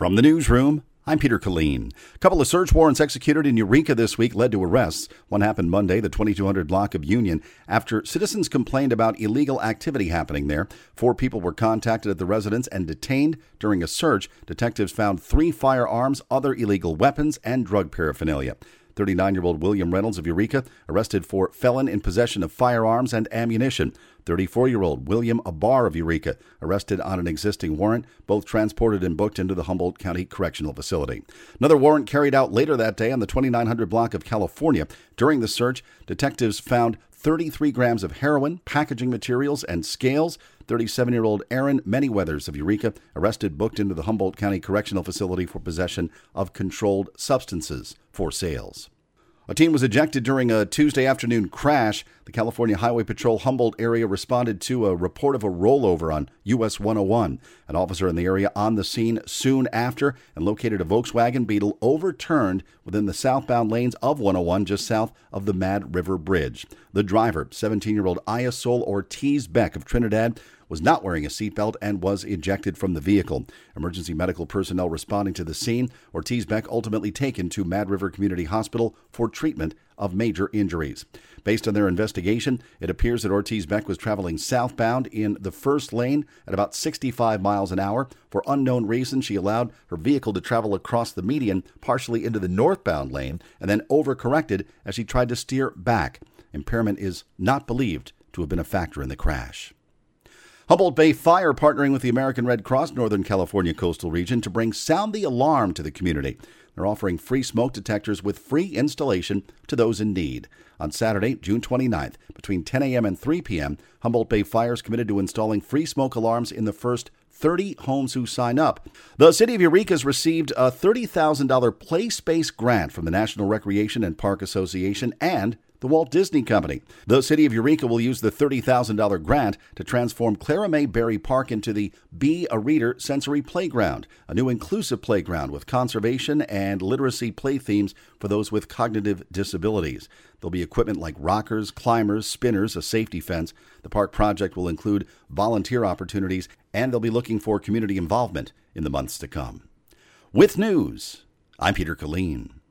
From the newsroom, I'm Peter Killeen. A couple of search warrants executed in Eureka this week led to arrests. One happened Monday, the 2200 block of Union, after citizens complained about illegal activity happening there. 4 people were contacted at the residence and detained. During a search, detectives found 3 firearms, other illegal weapons, and drug paraphernalia. 39-year-old William Reynolds of Eureka arrested for felon in possession of firearms and ammunition. 34-year-old William Abar of Eureka arrested on an existing warrant, both transported and booked into the Humboldt County Correctional Facility. Another warrant carried out later that day on the 2900 block of California. During the search, detectives found 33 grams of heroin, packaging materials, and scales. 37-year-old Aaron Manyweathers of Eureka arrested, booked into the Humboldt County Correctional Facility for possession of controlled substances for sales. A teen was ejected during a Tuesday afternoon crash. The California Highway Patrol Humboldt area responded to a report of a rollover on US 101. An officer in the area on the scene soon after and located a Volkswagen Beetle overturned within the southbound lanes of 101 just south of the Mad River Bridge. The driver, 17-year-old Ayasol Ortiz Beck of Trinidad, was not wearing a seatbelt and was ejected from the vehicle. Emergency medical personnel responding to the scene. Ortiz Beck ultimately taken to Mad River Community Hospital for treatment of major injuries. Based on their investigation, it appears that Ortiz Beck was traveling southbound in the first lane at about 65 miles an hour. For unknown reasons, she allowed her vehicle to travel across the median, partially into the northbound lane, and then overcorrected as she tried to steer back. Impairment is not believed to have been a factor in the crash. Humboldt Bay Fire partnering with the American Red Cross Northern California Coastal Region to bring Sound the Alarm to the community. They're offering free smoke detectors with free installation to those in need. On Saturday, June 29th, between 10 a.m. and 3 p.m., Humboldt Bay Fire is committed to installing free smoke alarms in the first 30 homes who sign up. The City of Eureka has received a $30,000 play space grant from the National Recreation and Park Association and the Walt Disney Company. The City of Eureka will use the $30,000 grant to transform Clara May Berry Park into the Be a Reader Sensory Playground, a new inclusive playground with conservation and literacy play themes for those with cognitive disabilities. There'll be equipment like rockers, climbers, spinners, a safety fence. The park project will include volunteer opportunities, and they'll be looking for community involvement in the months to come. With news, I'm Peter Killeen.